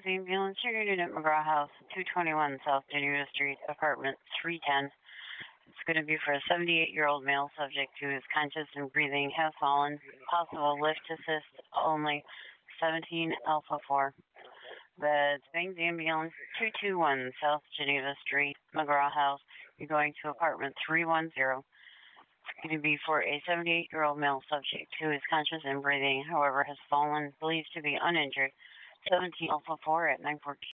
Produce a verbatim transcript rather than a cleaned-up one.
Ambulance, you're needed at McGraw House, two twenty-one South Geneva Street, apartment three ten. It's going to be for a seventy-eight-year-old male subject who is conscious and breathing, has fallen. Possible lift assist only, seventeen Alpha four. The Bangs Ambulance, two twenty-one South Geneva Street, McGraw House. You're going to apartment three ten. It's going to be for a seventy-eight-year-old male subject who is conscious and breathing, however, has fallen, believed to be uninjured. seventeen Alpha four at nine fourteen.